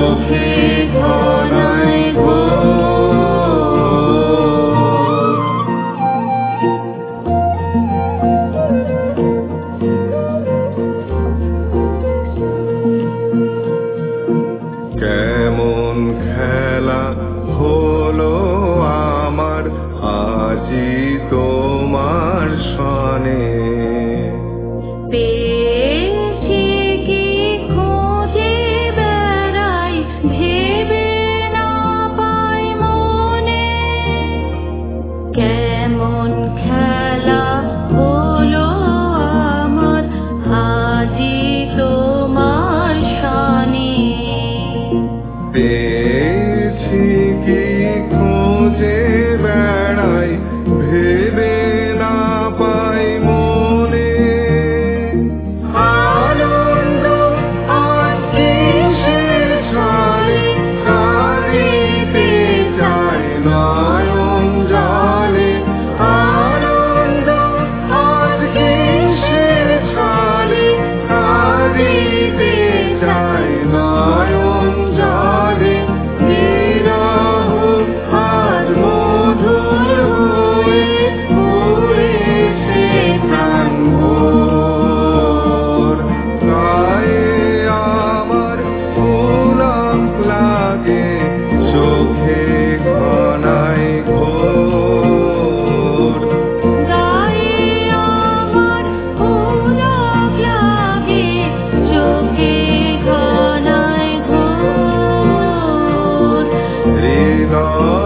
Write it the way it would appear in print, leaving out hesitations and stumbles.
চোখে ঘনায় ঘোর। কেমন খেলা হলো আমার আজি তোমার সনে, পেয়েছি কি খোঁজে বেড়াই ভেবে না পাই মনে, কেমন খেলা হলো আমার আজি তোমার সনে। পেয়েছি কি খোঁজে বেড়াই ভেবে না পাই মনে, আনন্দ আজ কিসের ছলে কাঁদিতে চায় নয়ন জলে, আনন্দ আজ কিসের ছলে কাঁদিতে চায় নয়ন জলে, বিরহ আজ মধুর হয়ে উড়েছে প্রাণ ভোর। গায়ে আমার গোলাপ লাগে চোখে ঘনায় ঘোর। গায়ে আমার গোলাপ লাগে চোখে ঘনায় ঘোর। হৃদয়